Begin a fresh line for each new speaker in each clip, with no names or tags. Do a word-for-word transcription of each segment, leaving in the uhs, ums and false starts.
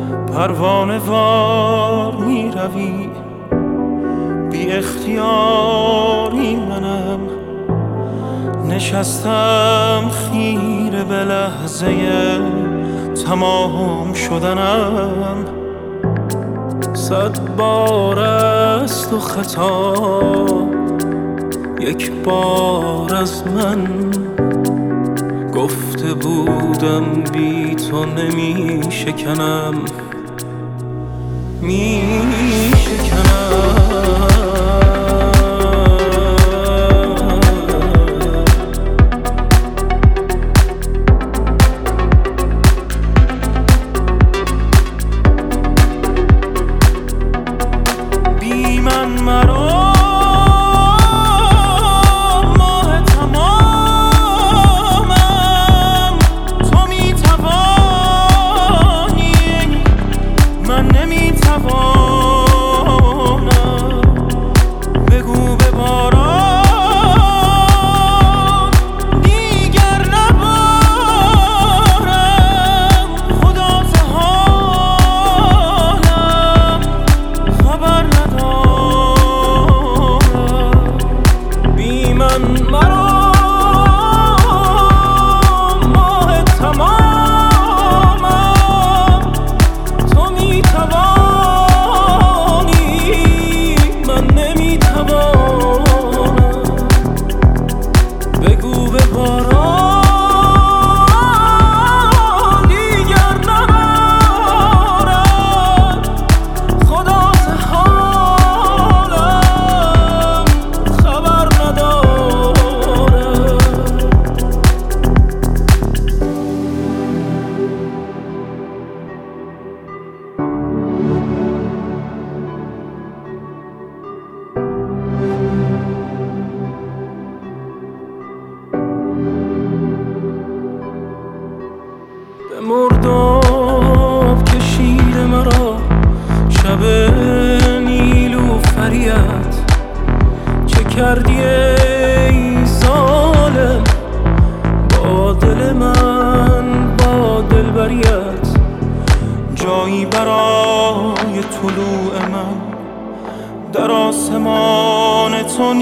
پروانه وار می روی، بی اختیاری منم نشستم خیره به لحظه تمام شدنم. صد بار است و خطا یک بار از من، گفته بودم بی تو نمی شکنم می شکنم. بی من مرا مرداب کشید مرا شب نیلوفریت، چه کردی ای ظالم با دل من با دلبریت. جایی برای طلوع من در آسمان تو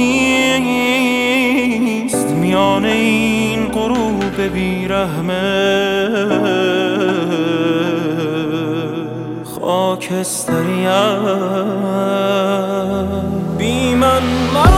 نیست، میان این غروب بیرحمه خاکستریت. بی من